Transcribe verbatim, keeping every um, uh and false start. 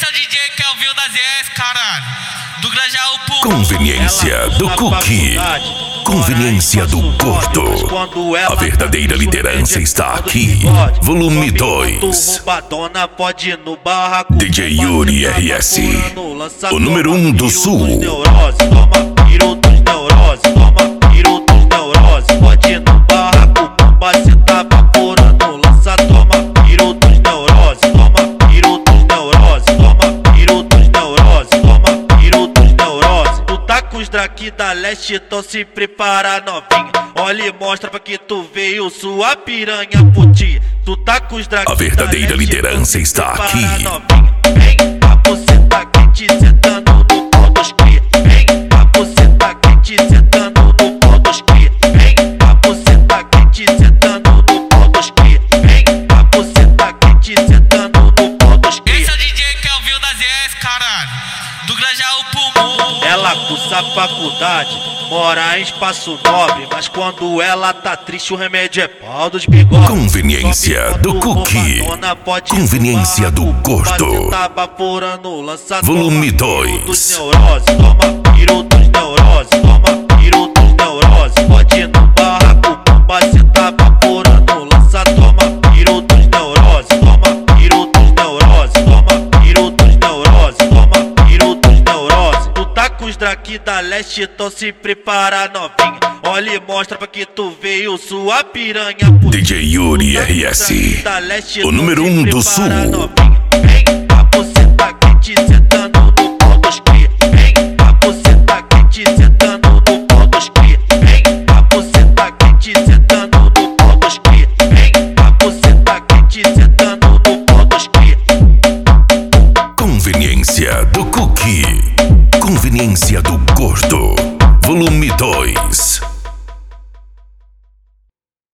é o D J Kelvin das S, caralho. Do Grajaú pro Conveniência do Cookie. Conveniência do Gordo. A verdadeira liderança está aqui. Volume dois. D J Yuri R S, o número um do Sul. Toma piro dos neuroses, toma piro dos neuroses. Pode ir no barraco, bomba, cê tá vaporando. Lança, toma piro dos neuroses, toma piro dos neuroses, toma piro dos neuroses, toma piro dos neuroses. Tu tá com os draki da leste, então se prepara, novinha. Olha e mostra pra que tu veio sua piranha putinha. Tu tá com os draki. A verdadeira liderança está aqui. Vem, a buceta quente sentando no pau dos cria. Vem, a buceta quente sentando no pau dos cria. Vem, a buceta quente sentando no pau dos cria. Vem, a buceta quente sentando no pau dos cria. Esse é o D J Kelvin das S, caralho. Do Grajaú pro Morro. Ela cursa faculdade, mora em espaço nobre, mas quando ela tá triste o remédio é pau dos bigodes. Conveniência do Cookie. Conveniência do Gordo. Volume dois. Toma piro dos neuroses, toma piro dos neuroses. Pode ir no barraco, bomba, cê tá vaporando. Lança, toma piro dos neuroses, toma piro dos neuroses, toma piro dos neuroses, toma piro dos neuroses. Tu tá com os draki da leste, então se prepara, novinha. Olha e mostra pra que tu veio sua piranha putinha. D J Yuri R S, o número um do Sul. Vem, a buceta quente sentando no pau dos cria. Vem, a buceta quente sentando no pau dos cria. Vem, a buceta quente sentando no pau dos cria. Vem, a buceta quente sentando no pau dos cria. Conveniência do Cookie. Conveniência do Gordo. Volume dois.